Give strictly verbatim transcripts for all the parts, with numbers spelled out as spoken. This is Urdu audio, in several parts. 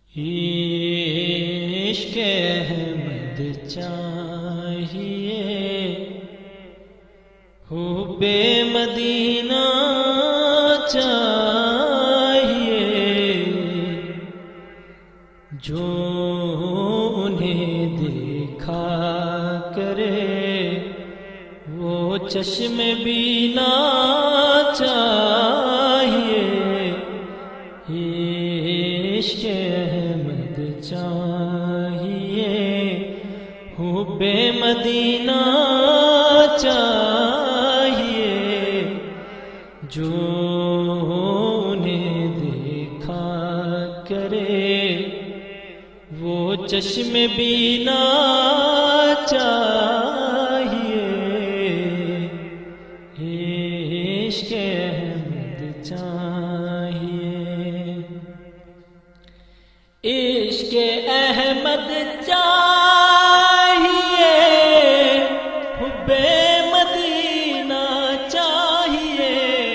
عشق احمد چاہیے، حب مدینہ چاہیے، جو انہیں دیکھا کرے وہ چشم بینا چاہیے۔ عشق احمد چاہیے، حب مدینہ چاہیے، جو انہیں دیکھا کرے وہ چشم بینا چاہیے۔ عشق احمد چاہیے، عشق احمد چاہیے، حب مدینہ چاہیے،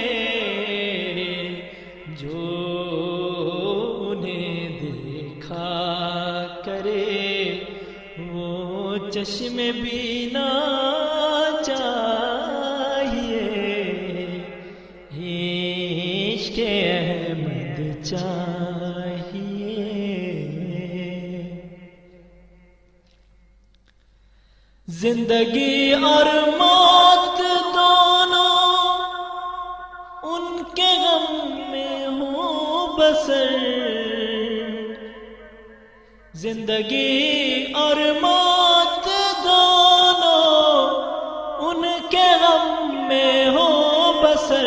جو انہیں دیکھا کرے وہ چشم بینا چاہیے۔ عشق احمد چاہیے، زندگی اور موت دونوں ان کے غم میں ہو بسر، زندگی اور موت دونوں ان کے غم میں ہو بسر،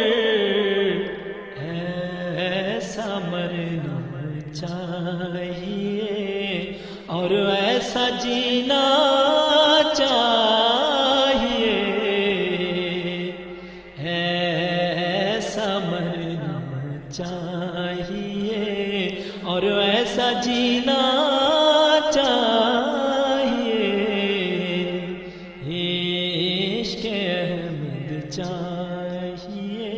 ایسا مرنا چاہیے اور ایسا جینا چاہیے، ایسا مرنا چاہیے اور ایسا جینا چاہیے۔ عشق احمد چاہیے،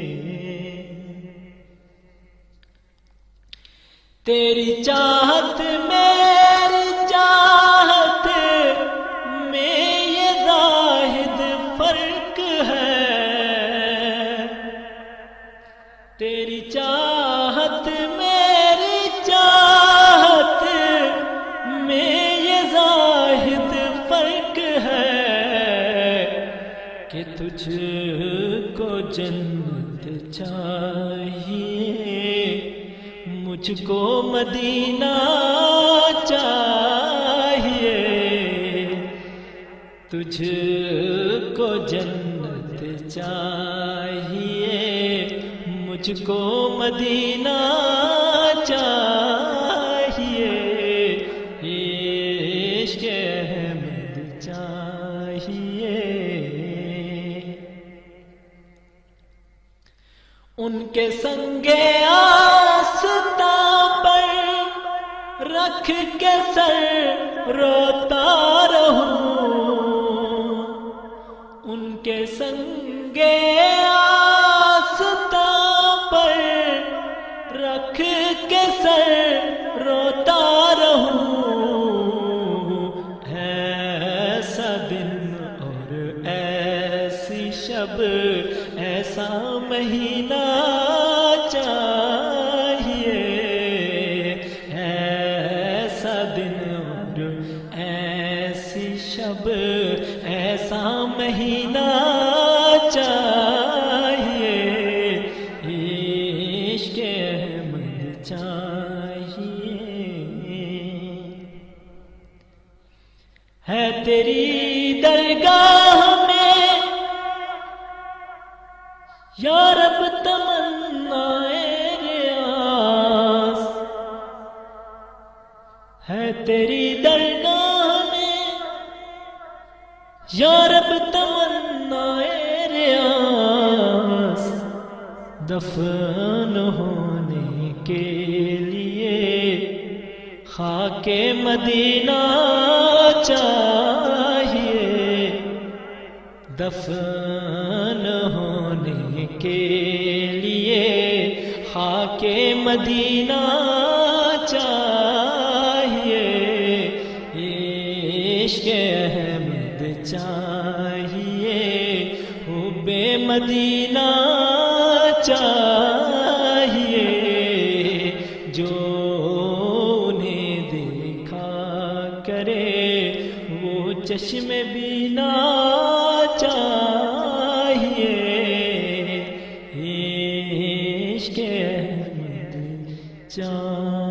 تیری چاہت میری چاہت میں یہ واحد فرق ہے، تیری چاہت میری چاہت میں یہ واحد فرق ہے، کہ تجھ کو جنت چاہیے، مجھ کو مدینہ چاہیے، تجھ کو جنت چاہیے، مجھ کو مدینہ چاہیے۔ عشق احمد چاہیے، ان کے سنگے آستاں پر رکھ کے سر روتا رہوں، ان کے سنگے آستاں پر رکھ کے سر روتا رہوں، ایسا دن اور ایسی شب ایسا مہینہ چاہیے، ایسا دن اور ایسی شب ایسا مہینہ چاہیے۔ عشق احمد چاہیے، ہے تیری درگاہ میں یا رب تمنائے ریاض، ہے تیری درگاہ میں یا رب تمنائے ریاض، دفن ہونے کے لیے خاک مدینہ چاہیے، دفن ہونے کے لیے خاک مدینہ چاہیے۔ عشق احمد چاہیے، حب مدینہ چاہیے، جو انہیں دیکھا کرے وہ چشم بینا چاہیے، عشق احمد چاہیے۔